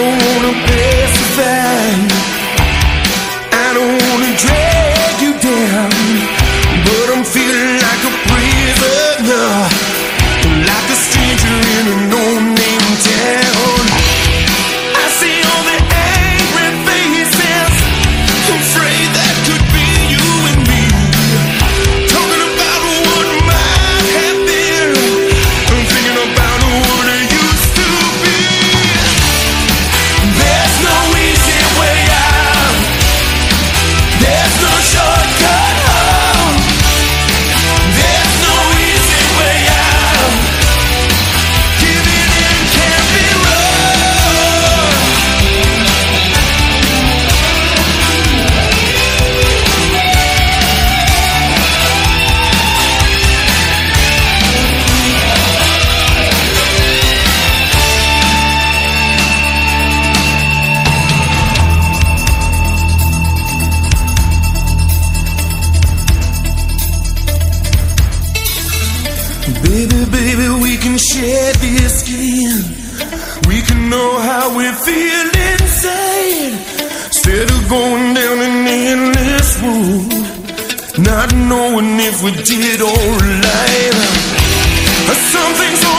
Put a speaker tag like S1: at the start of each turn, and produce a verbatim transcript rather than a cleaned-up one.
S1: don't wanna pacify, I don't wanna drag you down, but I'm feeling like a prisoner, like a stranger in a no-name town. I see all the angry faces, afraid that could be you and me, talking about what might have been, I'm thinking about what it used to be. There's no easy way out, there's no shortcut home, there's no easy way out, giving in can't be wrong. Baby, baby, we can share this skin, we can know how we feel inside, instead of going down an endless road, not knowing if we did alright. Something's